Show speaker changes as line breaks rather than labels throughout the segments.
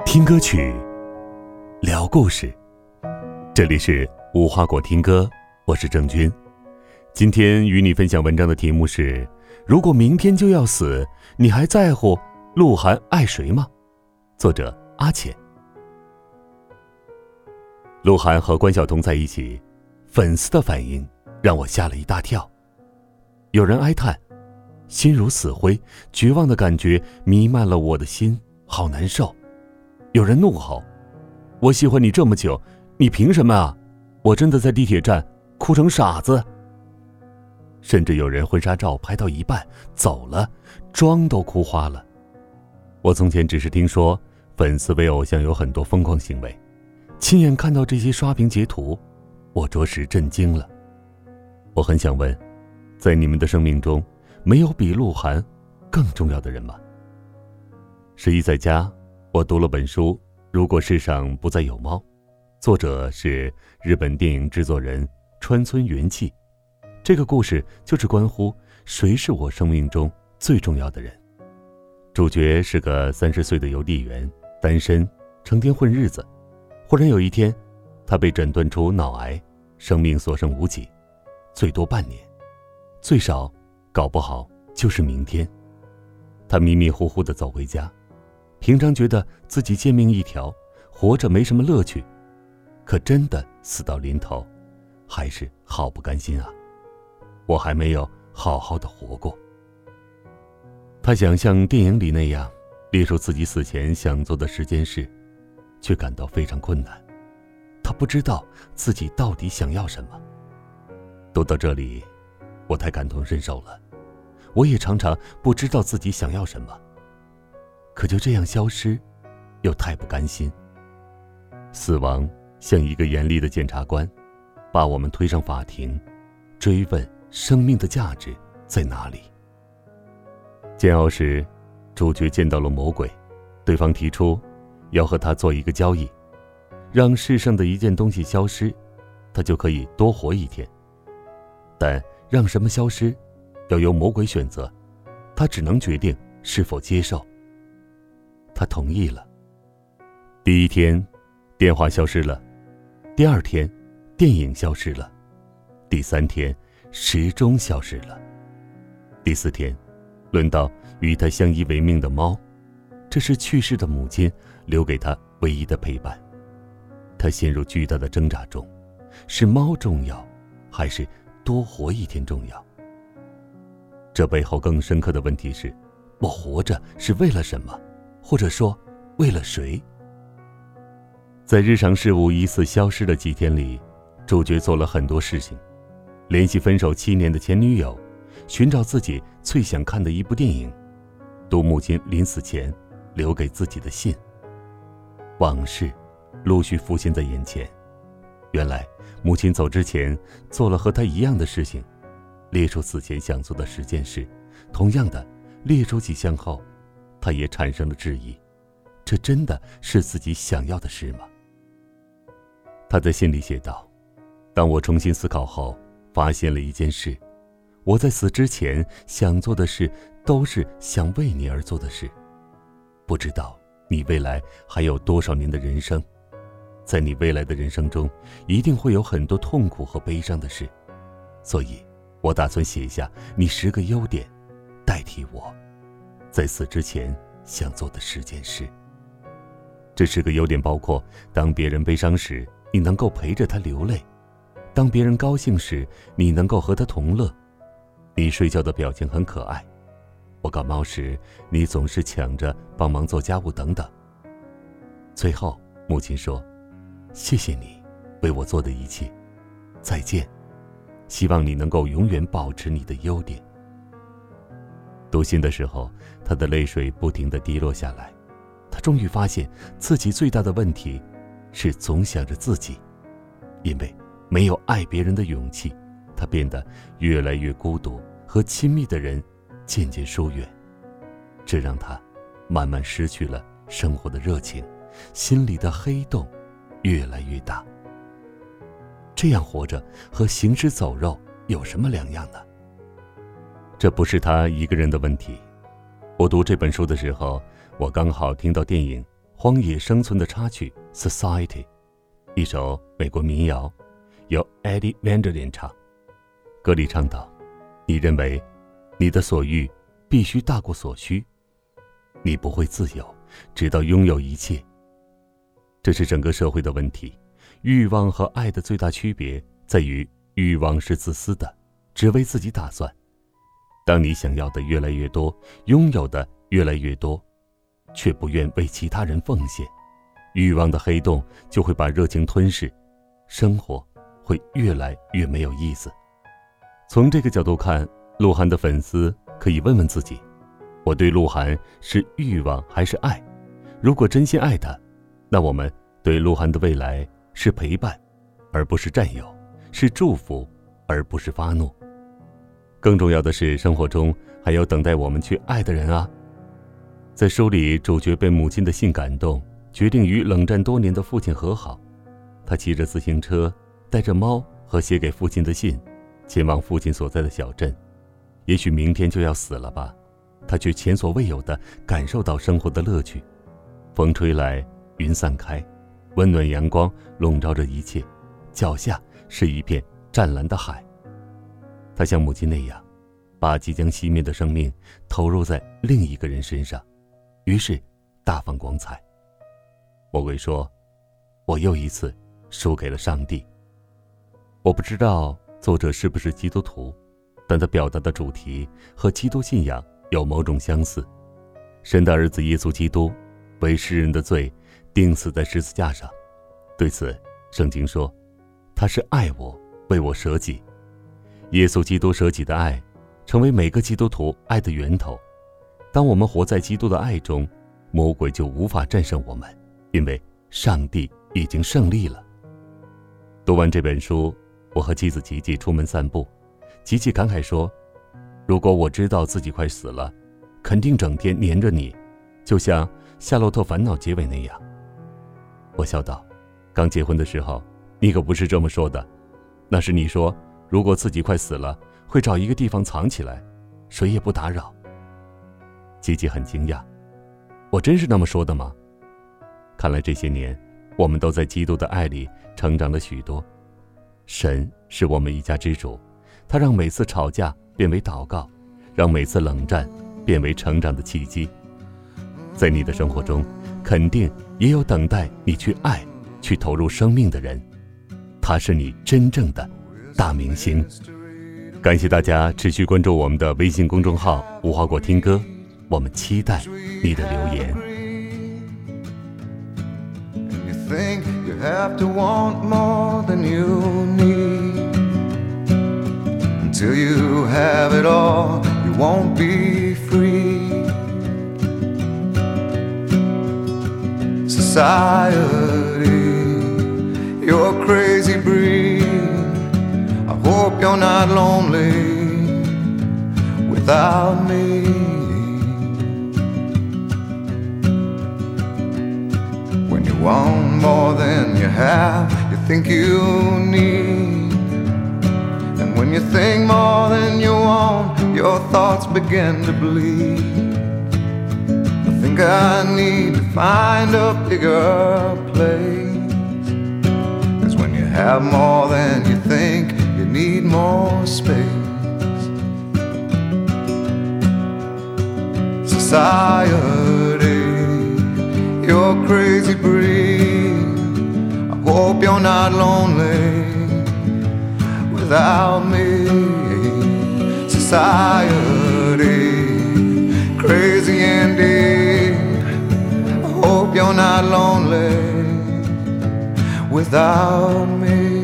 听歌曲，聊故事，这里是无花果听歌，我是郑钧。今天与你分享文章的题目是：如果明天就要死，你还在乎鹿晗爱谁吗？作者阿浅。鹿晗和关晓彤在一起，粉丝的反应让我吓了一大跳。有人哀叹，心如死灰，绝望的感觉弥漫了我的心，好难受。有人怒吼，我喜欢你这么久，你凭什么啊？我真的在地铁站哭成傻子。甚至有人婚纱照拍到一半走了，妆都哭花了。我从前只是听说粉丝为偶像有很多疯狂行为，亲眼看到这些刷屏截图，我着实震惊了。我很想问，在你们的生命中，没有比鹿晗更重要的人吗？11在家，我读了本书《如果世上不再有猫》，作者是日本电影制作人川村元气。这个故事就是关乎谁是我生命中最重要的人。主角是个30岁的邮递员，单身，成天混日子。忽然有一天，他被诊断出脑癌，生命所剩无几，最多半年，最少搞不好就是明天。他迷迷糊糊地走回家，平常觉得自己贱命一条，活着没什么乐趣，可真的死到临头，还是好不甘心啊！我还没有好好的活过。他想像电影里那样列出自己死前想做的10件事，却感到非常困难。他不知道自己到底想要什么。读到这里，我太感同身受了。我也常常不知道自己想要什么，可就这样消失，又太不甘心。死亡像一个严厉的检察官，把我们推上法庭，追问生命的价值在哪里。煎熬时，主角见到了魔鬼，对方提出要和他做一个交易，让世上的一件东西消失，他就可以多活一天。但让什么消失，要由魔鬼选择，他只能决定是否接受。他同意了。第一天，电话消失了；第二天，电影消失了；第3天，时钟消失了；第4天，轮到与他相依为命的猫，这是去世的母亲留给他唯一的陪伴。他陷入巨大的挣扎中，是猫重要，还是多活一天重要？这背后更深刻的问题是，我活着是为了什么？或者说，为了谁？在日常事物疑似消失的几天里，主角做了很多事情：联系分手7年的前女友，寻找自己最想看的一部电影，读母亲临死前留给自己的信。往事陆续浮现在眼前。原来母亲走之前做了和他一样的事情，列出死前想做的10件事，同样的列出几项后，他也产生了质疑，这真的是自己想要的事吗？他在信里写道，当我重新思考后，发现了一件事，我在死之前想做的事都是想为你而做的事。不知道你未来还有多少年的人生，在你未来的人生中，一定会有很多痛苦和悲伤的事，所以我打算写下你10个优点，代替我在死之前想做的10件事。这10个优点包括：当别人悲伤时，你能够陪着他流泪；当别人高兴时，你能够和他同乐；你睡觉的表情很可爱；我感冒时，你总是抢着帮忙做家务等等。最后，母亲说：谢谢你为我做的一切，再见，希望你能够永远保持你的优点。读信的时候，他的泪水不停地滴落下来。他终于发现自己最大的问题是总想着自己，因为没有爱别人的勇气，他变得越来越孤独，和亲密的人渐渐疏远，这让他慢慢失去了生活的热情，心里的黑洞越来越大。这样活着和行尸走肉有什么两样呢？这不是他一个人的问题。我读这本书的时候，我刚好听到电影《 荒野生存的插曲 Society， 一首美国民谣，由 Eddie Van der Leen 唱。歌里唱道，你认为你的所欲必须大过所需，你不会自由直到拥有一切。这是整个社会的问题。欲望和爱的最大区别在于，欲望是自私的，只为自己打算。当你想要的越来越多，拥有的越来越多，却不愿为其他人奉献，欲望的黑洞就会把热情吞噬，生活会越来越没有意思。从这个角度看，鹿晗的粉丝可以问问自己，我对鹿晗是欲望还是爱？如果真心爱他，那我们对鹿晗的未来是陪伴而不是占有，是祝福而不是发怒。更重要的是，生活中还有等待我们去爱的人啊。在书里，主角被母亲的信感动，决定与冷战多年的父亲和好。他骑着自行车，带着猫和写给父亲的信，前往父亲所在的小镇。也许明天就要死了吧，他却前所未有地感受到生活的乐趣。风吹来，云散开，温暖阳光笼罩着一切，脚下是一片湛蓝的海。他像母亲那样，把即将熄灭的生命投入在另一个人身上，于是大放光彩。魔鬼说，我又一次输给了上帝。我不知道作者是不是基督徒，但他表达的主题和基督信仰有某种相似。神的儿子耶稣基督为世人的罪钉死在十字架上，对此圣经说，他是爱我，为我舍己。耶稣基督舍己的爱成为每个基督徒爱的源头。当我们活在基督的爱中，魔鬼就无法战胜我们，因为上帝已经胜利了。读完这本书，我和妻子吉吉出门散步，吉吉感慨说，如果我知道自己快死了，肯定整天黏着你，就像《夏洛特烦恼》结尾那样。我笑道，刚结婚的时候你可不是这么说的，那是你说如果自己快死了，会找一个地方藏起来，谁也不打扰。吉吉很惊讶，我真是那么说的吗？看来这些年我们都在基督的爱里成长了许多。神是我们一家之主，他让每次吵架变为祷告，让每次冷战变为成长的契机。在你的生活中，肯定也有等待你去爱，去投入生命的人，他是你真正的大明星。感谢大家持续关注我们的微信公众号无花果听歌，我们期待你的留言。
Think you have to want more than you need. Until you have it all, you won't be free. Society, you're a crazy breed. I hope you're not lonely without me. When you want more than you have, you think you need. And when you think more than you want, your thoughts begin to bleed. I think I need to find a bigger place. 'Cause when you have more than you think, you need more space. Society, you're a crazy breed. I hope you're not lonely without me. Society, crazy indeed. I hope you're not lonely without me.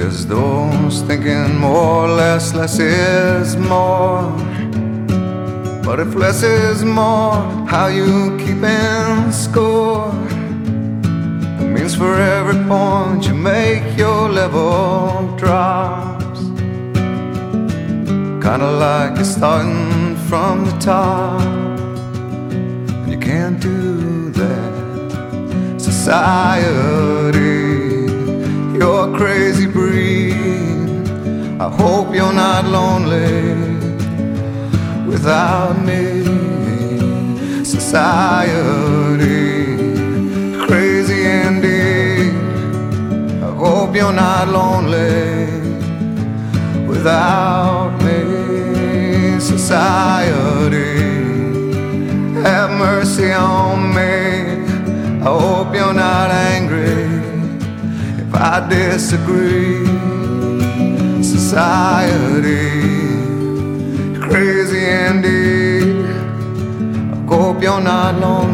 There's those thinking more or less is more. But if less is more, how you keeping score? It means for every point you make, your level drops. Kinda like you're starting from the top, and you can't do that. Society, you're a crazy breed. I hope you're not lonely without me. Society, crazy indeed. I hope you're not lonely without me. Society, have mercy on me. I hope you're not angry if I disagree. Society, crazy indeed. I hope you're not lonely